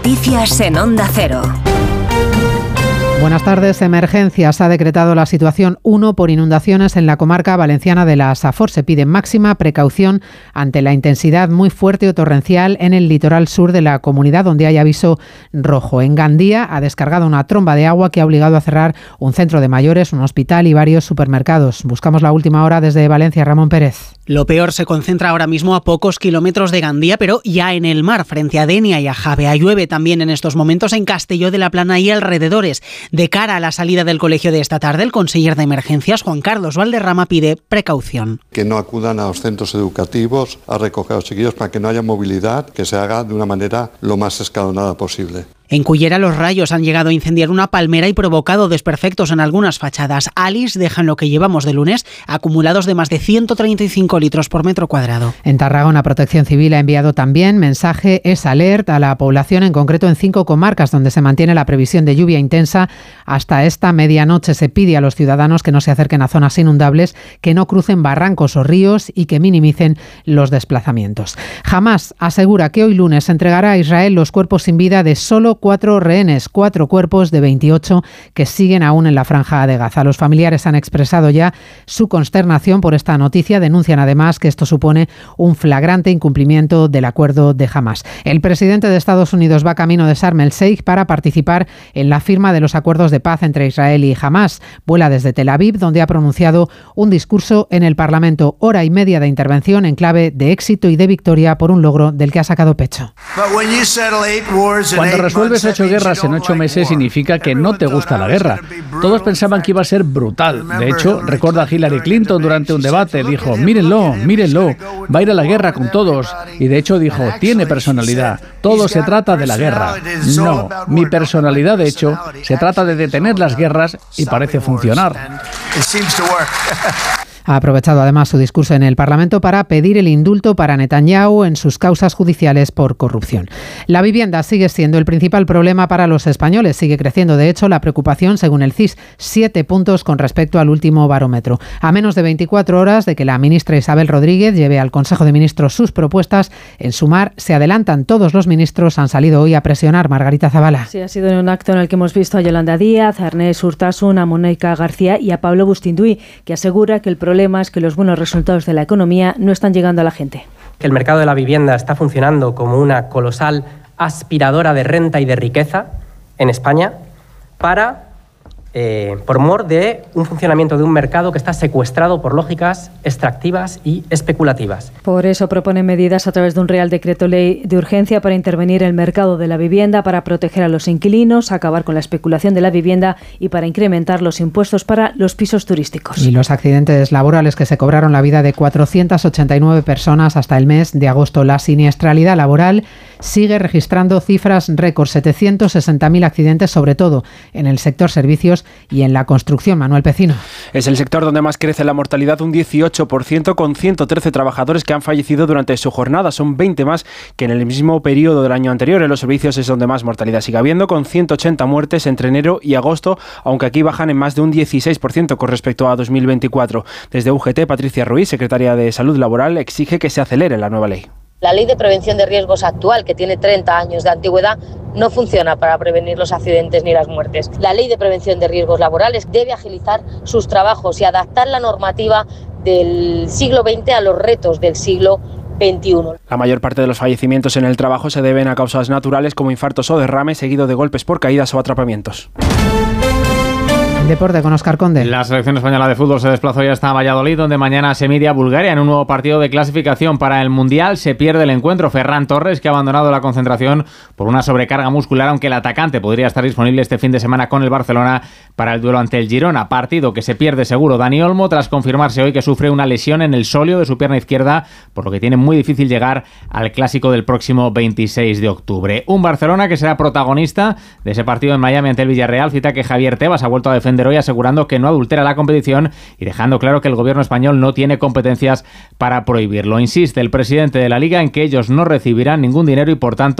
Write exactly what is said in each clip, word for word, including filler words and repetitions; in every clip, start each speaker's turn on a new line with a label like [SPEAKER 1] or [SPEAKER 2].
[SPEAKER 1] Noticias en Onda Cero.
[SPEAKER 2] Buenas tardes. Emergencias. Ha decretado la situación uno por inundaciones en la comarca valenciana de la Safor. Se pide máxima precaución ante la intensidad muy fuerte o torrencial en el litoral sur de la comunidad, donde hay aviso rojo. En Gandía ha descargado una tromba de agua que ha obligado a cerrar un centro de mayores, un hospital y varios supermercados. Buscamos la última hora desde Valencia. Ramón Pérez.
[SPEAKER 3] Lo peor se concentra ahora mismo a pocos kilómetros de Gandía, pero ya en el mar, frente a Denia y a Javea. Llueve también en estos momentos en Castelló de la Plana y alrededores. De cara a la salida del colegio de esta tarde, el conseller de Emergencias, Juan Carlos Valderrama, pide precaución.
[SPEAKER 4] Que no acudan a los centros educativos a recoger a los chiquillos para que no haya movilidad, que se haga de una manera lo más escalonada posible.
[SPEAKER 3] En Cullera los rayos han llegado a incendiar una palmera y provocado desperfectos en algunas fachadas. Alice dejan lo que llevamos de lunes, acumulados de más de ciento treinta y cinco litros por metro cuadrado.
[SPEAKER 2] En Tarragona, Protección Civil ha enviado también mensaje es alert a la población, en concreto en cinco comarcas donde se mantiene la previsión de lluvia intensa hasta esta medianoche. Se pide a los ciudadanos que no se acerquen a zonas inundables, que no crucen barrancos o ríos y que minimicen los desplazamientos. Hamás asegura que hoy lunes entregará a Israel los cuerpos sin vida de solo cuatro rehenes, cuatro cuerpos de veintiocho que siguen aún en la franja de Gaza. Los familiares han expresado ya su consternación por esta noticia. Denuncian además que esto supone un flagrante incumplimiento del acuerdo de Hamás. El presidente de Estados Unidos va camino de Sharm el Sheikh para participar en la firma de los acuerdos de paz entre Israel y Hamás. Vuela desde Tel Aviv, donde ha pronunciado un discurso en el Parlamento. Hora y media de intervención en clave de éxito y de victoria por un logro del que ha sacado pecho.
[SPEAKER 5] Cuando resuelves ocho guerras en ocho meses significa que no te gusta la guerra. Todos pensaban que iba a ser brutal. De hecho, recuerda a Hillary Clinton durante un debate. Dijo, mírenlo, mírenlo, va a ir a la guerra con todos. Y de hecho dijo, tiene personalidad. Todo se trata de la guerra. No, mi personalidad de hecho se trata de detener las guerras y parece funcionar.
[SPEAKER 2] Ha aprovechado además su discurso en el Parlamento para pedir el indulto para Netanyahu en sus causas judiciales por corrupción. La vivienda sigue siendo el principal problema para los españoles. Sigue creciendo, de hecho, la preocupación, según el C I S, siete puntos con respecto al último barómetro. A menos de veinticuatro horas de que la ministra Isabel Rodríguez lleve al Consejo de Ministros sus propuestas, en Sumar se adelantan. Todos los ministros han salido hoy a presionar. Margarita Zavala.
[SPEAKER 6] Sí, ha sido en un acto en el que hemos visto a Yolanda Díaz, a Ernest Urtasun, a Mónica García y a Pablo Bustinduy, que asegura que el problema El problema es que los buenos resultados de la economía no están llegando a la gente.
[SPEAKER 7] El mercado de la vivienda está funcionando como una colosal aspiradora de renta y de riqueza en España para, eh, por mor de un funcionamiento de un mercado que está secuestrado por lógicas extractivas y especulativas.
[SPEAKER 6] Por eso propone medidas a través de un Real Decreto Ley de urgencia para intervenir el mercado de la vivienda, para proteger a los inquilinos, acabar con la especulación de la vivienda y para incrementar los impuestos para los pisos turísticos.
[SPEAKER 2] Y los accidentes laborales que se cobraron la vida de cuatrocientas ochenta y nueve personas hasta el mes de agosto. La siniestralidad laboral sigue registrando cifras récord, setecientos sesenta mil accidentes, sobre todo en el sector servicios y en la construcción. Manuel Pecino.
[SPEAKER 8] Es el sector donde más crece la mortalidad, un dieciocho por ciento, con ciento trece trabajadores que han fallecido durante su jornada. Son veinte más que en el mismo periodo del año anterior. En los servicios es donde más mortalidad sigue habiendo, con ciento ochenta muertes entre enero y agosto, aunque aquí bajan en más de un dieciséis por ciento con respecto a dos mil veinticuatro. Desde U G T, Patricia Ruiz, secretaria de Salud Laboral, exige que se acelere la nueva ley.
[SPEAKER 9] La ley de prevención de riesgos actual, que tiene treinta años de antigüedad, no funciona para prevenir los accidentes ni las muertes. La ley de prevención de riesgos laborales debe agilizar sus trabajos y adaptar la normativa del siglo veinte a los retos del siglo veintiuno.
[SPEAKER 8] La mayor parte de los fallecimientos en el trabajo se deben a causas naturales como infartos o derrames, seguido de golpes por caídas o atrapamientos.
[SPEAKER 2] Deporte con Óscar Conde.
[SPEAKER 10] La selección española de fútbol se desplazó ya hasta Valladolid, donde mañana se mide a Bulgaria en un nuevo partido de clasificación para el Mundial. Se pierde el encuentro. Ferran Torres, que ha abandonado la concentración por una sobrecarga muscular, aunque el atacante podría estar disponible este fin de semana con el Barcelona para el duelo ante el Girona. Partido que se pierde seguro Dani Olmo, tras confirmarse hoy que sufre una lesión en el sóleo de su pierna izquierda, por lo que tiene muy difícil llegar al clásico del próximo veintiséis de octubre. Un Barcelona que será protagonista de ese partido en Miami ante el Villarreal, cita que Javier Tebas ha vuelto a defender hoy, asegurando que no adultera la competición y dejando claro que el gobierno español no tiene competencias para prohibirlo. Insiste el presidente de la Liga en que ellos no recibirán ningún dinero y, por tanto,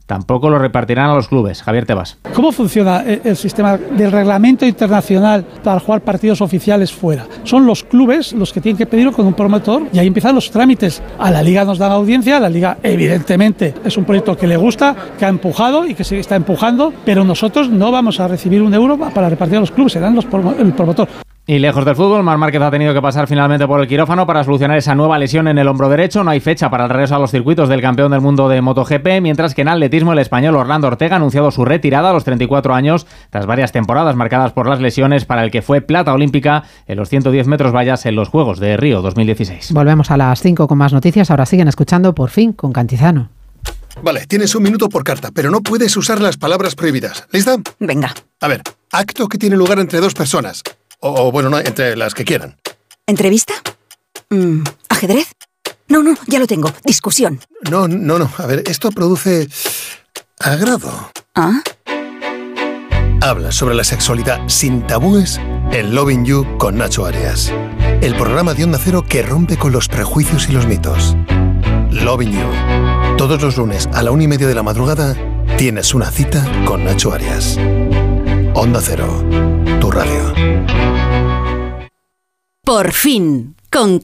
[SPEAKER 10] tampoco lo repartirán a los clubes. Javier Tebas.
[SPEAKER 11] ¿Cómo funciona el sistema del reglamento internacional para jugar partidos oficiales fuera? Son los clubes los que tienen que pedirlo con un promotor y ahí empiezan los trámites. A la Liga nos dan audiencia, la Liga evidentemente es un proyecto que le gusta, que ha empujado y que se está empujando, pero nosotros no vamos a recibir un euro para repartir a los clubes, serán los el promotor.
[SPEAKER 10] Y lejos del fútbol, Marc Márquez ha tenido que pasar finalmente por el quirófano para solucionar esa nueva lesión en el hombro derecho. No hay fecha para el regreso a los circuitos del campeón del mundo de MotoGP, mientras que en atletismo el español Orlando Ortega ha anunciado su retirada a los treinta y cuatro años, tras varias temporadas marcadas por las lesiones, para el que fue plata olímpica en los ciento diez metros vallas en los Juegos de Río dos mil dieciséis.
[SPEAKER 2] Volvemos a las cinco con más noticias. Ahora siguen escuchando Por Fin con Cantizano.
[SPEAKER 12] Vale, tienes un minuto por carta, pero no puedes usar las palabras prohibidas. ¿Lista?
[SPEAKER 13] Venga.
[SPEAKER 12] A ver, acto que tiene lugar entre dos personas. O, o bueno, no, entre las que quieran.
[SPEAKER 13] ¿Entrevista? Mm, ¿Ajedrez? No, no, ya lo tengo. Discusión.
[SPEAKER 12] No, no, no. A ver, esto produce agrado.
[SPEAKER 13] ¿Ah?
[SPEAKER 12] Habla sobre la sexualidad sin tabúes en Loving You con Nacho Arias. El programa de Onda Cero que rompe con los prejuicios y los mitos. Loving You. Todos los lunes a la una y media de la madrugada tienes una cita con Nacho Arias. Onda Cero, tu radio.
[SPEAKER 1] Por Fin con